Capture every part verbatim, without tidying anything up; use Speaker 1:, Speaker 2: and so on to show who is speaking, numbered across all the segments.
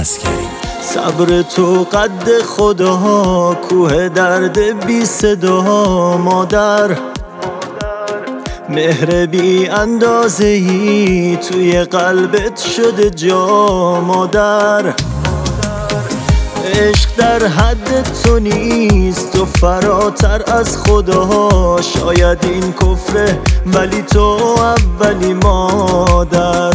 Speaker 1: عسکری.
Speaker 2: صبر تو قد خدا، کوه درد بی صدا. مادر مهر بی اندازه ای توی قلبت شده جا. مادر عشق در حد تو نیست، تو فراتر از خدا. شاید این کفره ولی تو اولی مادر.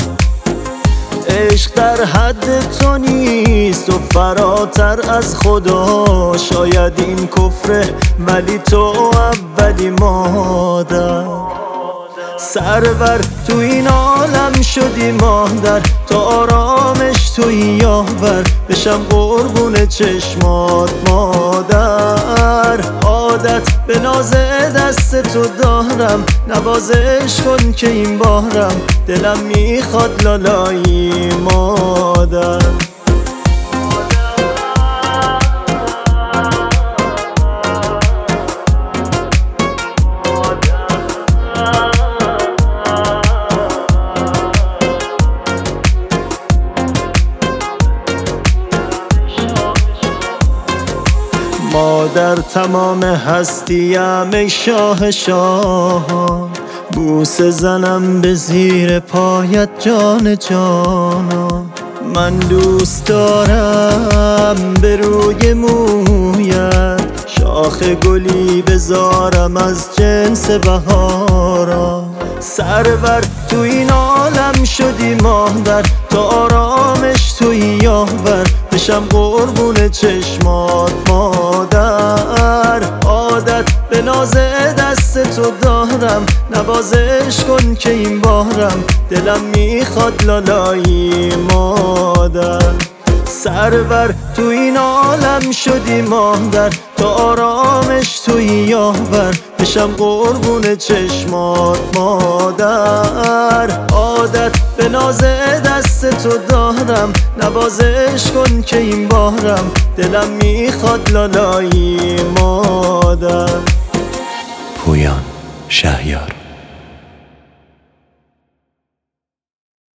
Speaker 2: عشق در حد تو نیست، تو فراتر از خدا. شاید این کفره ولی تو اولی مادر. سرور تو این عالم شدی مادر، تا آرامش توی یاور بشم قربون چشمات مادر. عادت به ناز دست تو دارم، نوازش کن که این بارم دلم میخواد لالایی مادر. مادر تمام هستیم ای شاه شاهان، بوسه زنم به زیر پایت جان جانا. من دوست دارم به روی مویت شاخ گلی بذارم از جنس بهارا. سرور تو این عالم شدی مادر، تا آرامش توی یاور بشم قربون چشمات مادر. عادت به ناز دست تو دارم، نوازش کن که این بارم دلم میخواد لالایی مادر. سرور تو این عالم شدی مادر، تا آرامش توی یاور بشم قربون چشمات مادر. عادت به ناز دست تو دارم، نوازش کن که این بارم دلم میخواد لالایی مادر.
Speaker 1: پویان شهیار.